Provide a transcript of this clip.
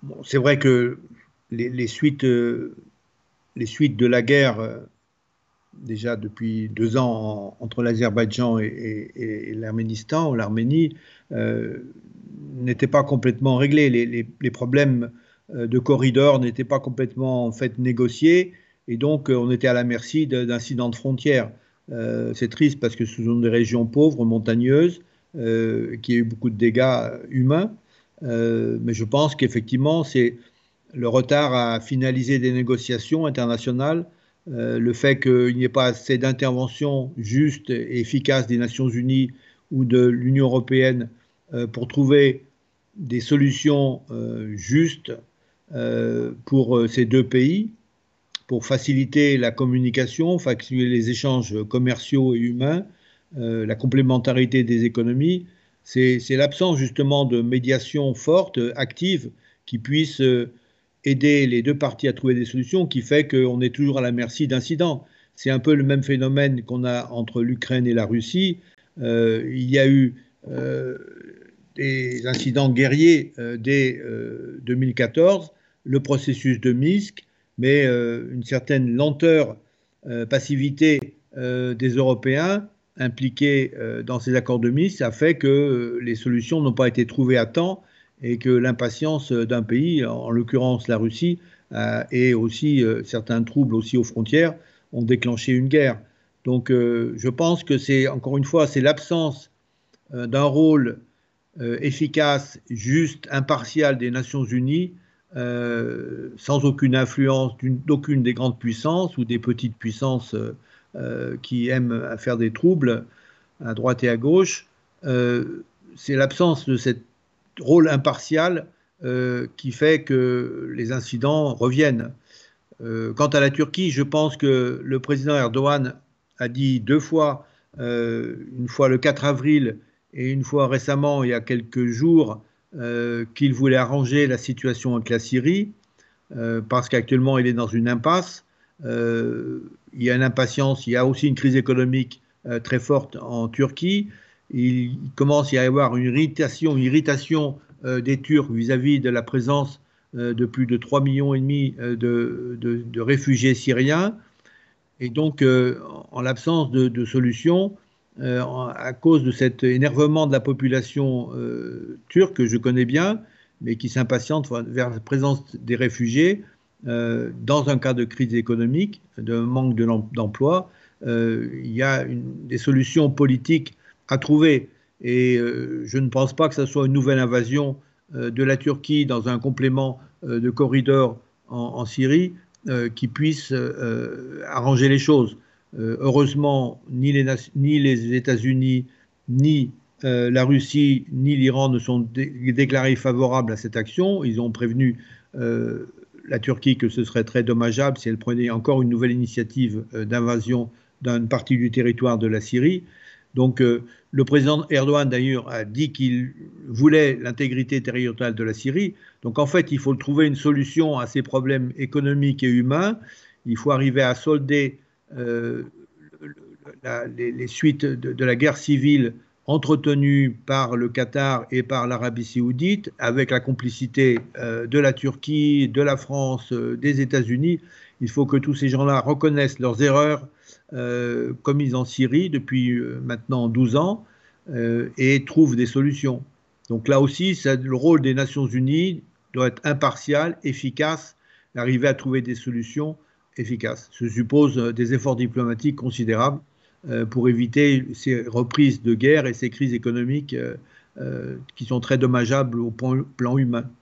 Bon, c'est vrai que les suites, les suites de la guerre, déjà depuis 2 ans entre l'Azerbaïdjan et l'Arménistan, ou l'Arménie, euh, n'étaient pas complètement réglées. Les problèmes de corridor n'étaient pas complètement en fait négociés, et donc on était à la merci d'incidents de frontières. C'est triste parce que ce sont des régions pauvres, montagneuses, qui a eu beaucoup de dégâts humains. Mais je pense qu'effectivement, c'est le retard à finaliser des négociations internationales, le fait qu'il n'y ait pas assez d'intervention juste et efficace des Nations Unies ou de l'Union européenne pour trouver des solutions justes pour ces deux pays, pour faciliter la communication, faciliter les échanges commerciaux et humains, la complémentarité des économies. C'est l'absence justement de médiation forte, active, qui puisse aider les deux parties à trouver des solutions, qui fait qu'on est toujours à la merci d'incidents. C'est un peu le même phénomène qu'on a entre l'Ukraine et la Russie. Il y a eu des incidents guerriers dès 2014, le processus de Minsk, mais une certaine lenteur, passivité des Européens impliqués dans ces accords de Minsk a fait que les solutions n'ont pas été trouvées à temps et que l'impatience d'un pays, en l'occurrence la Russie, et aussi certains troubles aussi aux frontières, ont déclenché une guerre. Donc je pense que c'est, encore une fois, c'est l'absence d'un rôle efficace, juste, impartial des Nations Unies, sans aucune influence d'aucune des grandes puissances ou des petites puissances qui aiment faire des troubles à droite et à gauche. C'est l'absence de ce rôle impartial qui fait que les incidents reviennent. Quant à la Turquie, je pense que le président Erdogan a dit 2 fois, une fois le 4 avril et une fois récemment, il y a quelques jours, qu'il voulait arranger la situation avec la Syrie, parce qu'actuellement il est dans une impasse. Il y a une impatience, il y a aussi une crise économique très forte en Turquie. Il commence à y avoir une irritation des Turcs vis-à-vis de la présence de plus de 3,5 millions de réfugiés syriens. Et donc, en l'absence de solution, à cause de cet énervement de la population turque que je connais bien, mais qui s'impatiente vers la présence des réfugiés, dans un cas de crise économique, de manque d'emploi, il y a des solutions politiques à trouver. Et je ne pense pas que ce soit une nouvelle invasion de la Turquie dans un complément de corridor en Syrie qui puisse arranger les choses. Heureusement, ni les États-Unis, ni la Russie, ni l'Iran ne sont déclarés favorables à cette action. Ils ont prévenu la Turquie que ce serait très dommageable si elle prenait encore une nouvelle initiative d'invasion d'une partie du territoire de la Syrie. Donc, le président Erdogan, d'ailleurs, a dit qu'il voulait l'intégrité territoriale de la Syrie. Donc, en fait, il faut trouver une solution à ces problèmes économiques et humains. Il faut arriver à solder euh, les suites de la guerre civile entretenue par le Qatar et par l'Arabie saoudite, avec la complicité de la Turquie, de la France, des États-Unis. Il faut que tous ces gens-là reconnaissent leurs erreurs commises en Syrie depuis maintenant 12 ans et trouvent des solutions. Donc là aussi, le rôle des Nations Unies doit être impartial, efficace, arriver à trouver des solutions efficaces. Ça suppose des efforts diplomatiques considérables pour éviter ces reprises de guerre et ces crises économiques qui sont très dommageables au plan humain.